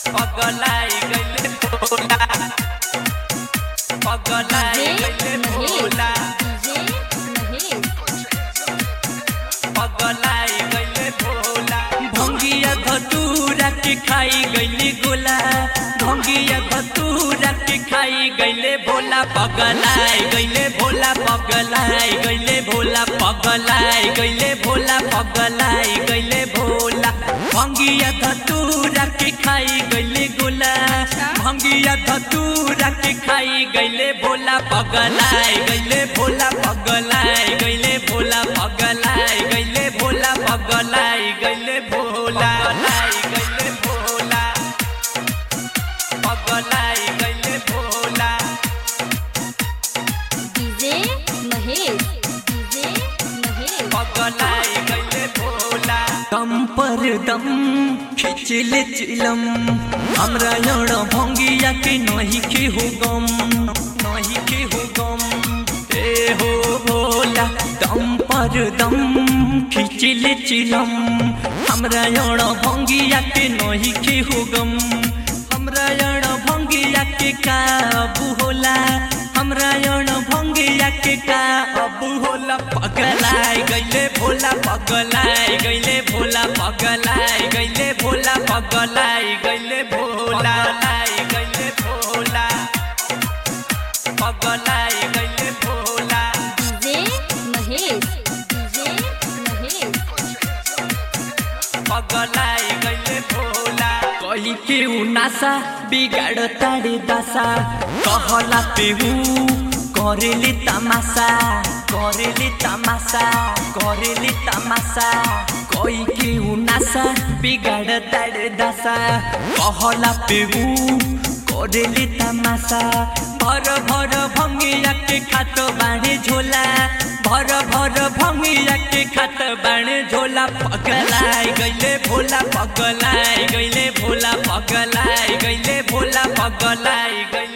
पगलाई गइले भोला पगलाई गइले भोला पगलाई गइले भोला भंगिया धतूरा के खाई गइले गोला भंगिया धतूरा के खाई गइले भोला पगलाई गइले भोला पगलाई गइले भोला पगलाई गइले भोला पगलाई गइले भोला भंगिया धतूरा के खाई गइले गोला भंगिया धतूरा के खाई गइले भोला पगलाई गइले भोला पगलाई गइले भोला पगलाई गइले भोला पगलाई गइले भोला गइले भोला पगलाई गइले भोला डीजे महेश पगलाई गइले भोला दम पर दम खिचले चिलम हमरा एउटा भंगिया के नहीं के हो गम नहीं के हो गम ए हो भोला दम पर दम खिचले चिलम हमरा एउटा भंगिया के नहीं के हो गम हमरा एउटा भंगिया के काबू होला हमरा एउटा भंगिया के काबू होला पगलाई गइले भोला पगलाई गइले भोला पगलाई गइले भोला पगलाई गइले भोला गइले भोला पगलाई गइले भोला डीजे महेश पगलाई गइले भोला कही के नासा बिगाड़ ताड़े दासा कहला पेहू करेले तमाशा करेले तमाशा करेले तमाशा कही के नासा बिगाड़ ताड़े दासा कहला पेहू करेले तमाशा भर भर भंगिया के खात बाणे झोला भर भर भंगिया के खात बाणे झोला पगलाई गइले भोला पगलाई गइले भोला पगलाई गइले भोला पगलाई गइले